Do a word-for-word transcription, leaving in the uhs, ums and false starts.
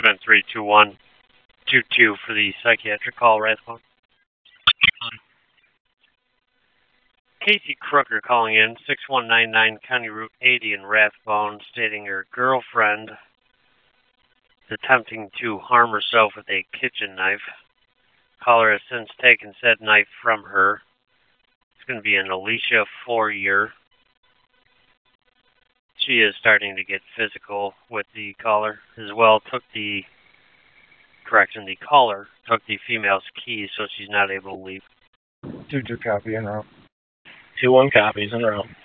been three two one two two for the psychiatric call, Rathbone. Casey Crooker calling in, six one nine nine County Route eighty in Rathbone, stating her girlfriend is attempting to harm herself with a kitchen knife. Caller has since taken said knife from her. It's going to be an Alicia Fourier. She is starting to get physical with the caller as well. Took the, correction, the caller took the female's keys, so she's not able to leave. two two copy en route. two one copies en route.